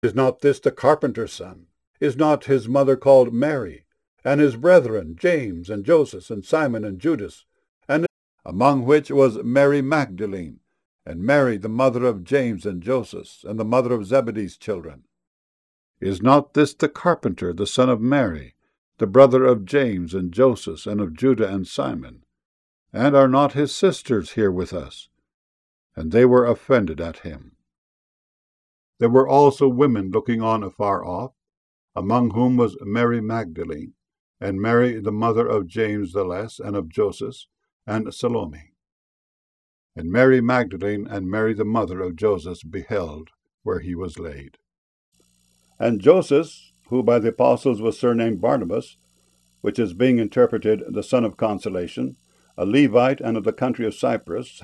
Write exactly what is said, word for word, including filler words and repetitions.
Is not this the carpenter's son? Is not his mother called Mary? And his brethren, James, and Joseph, and Simon, and Judas, and among which was Mary Magdalene, and Mary the mother of James and Joseph, and the mother of Zebedee's children? Is not this the carpenter, the son of Mary, the brother of James and Joseph, and of Judah and Simon? And are not his sisters here with us? And they were offended at him. There were also women looking on afar off, among whom was Mary Magdalene, and Mary the mother of James the Less, and of Joseph, and Salome. And Mary Magdalene and Mary the mother of Joseph beheld where he was laid. And Joseph, who by the apostles was surnamed Barnabas, which is being interpreted the son of consolation, a Levite and of the country of Cyprus,